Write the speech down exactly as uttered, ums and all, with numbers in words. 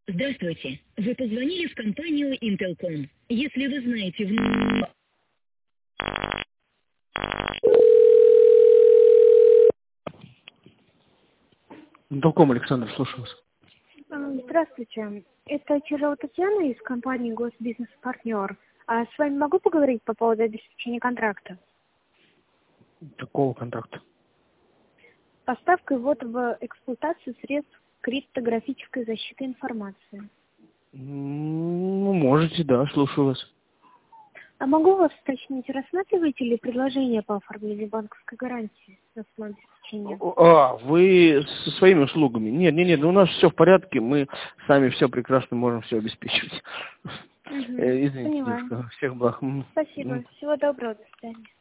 Здравствуйте. Вы позвонили в компанию Intelcom. Если вы знаете... В... Интелком, Александр, слушаю вас. Здравствуйте. Это Чижова Татьяна из компании Госбизнес-партнер. А с вами могу поговорить по поводу обеспечения контракта? Какого контракта? Поставка и ввод в эксплуатацию средств криптографической защиты информации. Ну, можете, да, слушаю вас. А могу вас уточнить, рассматриваете ли предложение по оформлению банковской гарантии на самообеспечение? А, вы со своими услугами? Нет, нет, нет, у нас все в порядке, мы сами все прекрасно можем все обеспечивать. Угу, Извините, поняла. девушка, всех благ. Спасибо. Всего доброго. До свидания.